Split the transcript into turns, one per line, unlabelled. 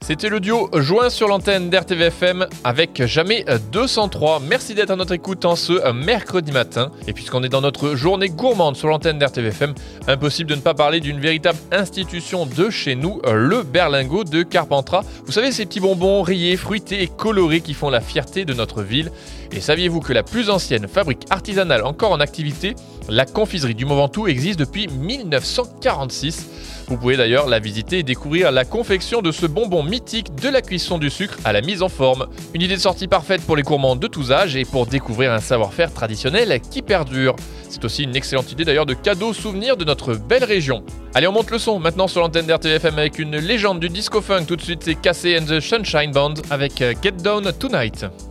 C'était le duo joint sur l'antenne d'RTVFM avec Jamais 203. Merci d'être à notre écoute en ce mercredi matin. Et puisqu'on est dans notre journée gourmande sur l'antenne d'RTVFM, impossible de ne pas parler d'une véritable institution de chez nous, le berlingot de Carpentras. Vous savez, ces petits bonbons rayés, fruités et colorés qui font la fierté de notre ville. Et saviez-vous que la plus ancienne fabrique artisanale encore en activité, la confiserie du Mont Ventoux, existe depuis 1946. Vous pouvez d'ailleurs la visiter et découvrir la confection de ce bonbon mythique de la cuisson du sucre à la mise en forme. Une idée de sortie parfaite pour les gourmands de tous âges et pour découvrir un savoir-faire traditionnel qui perdure. C'est aussi une excellente idée d'ailleurs de cadeau souvenir de notre belle région. Allez, on monte le son maintenant sur l'antenne d'RTVFM avec une légende du disco funk. Tout de suite, c'est Casey and the Sunshine Band avec Get Down Tonight.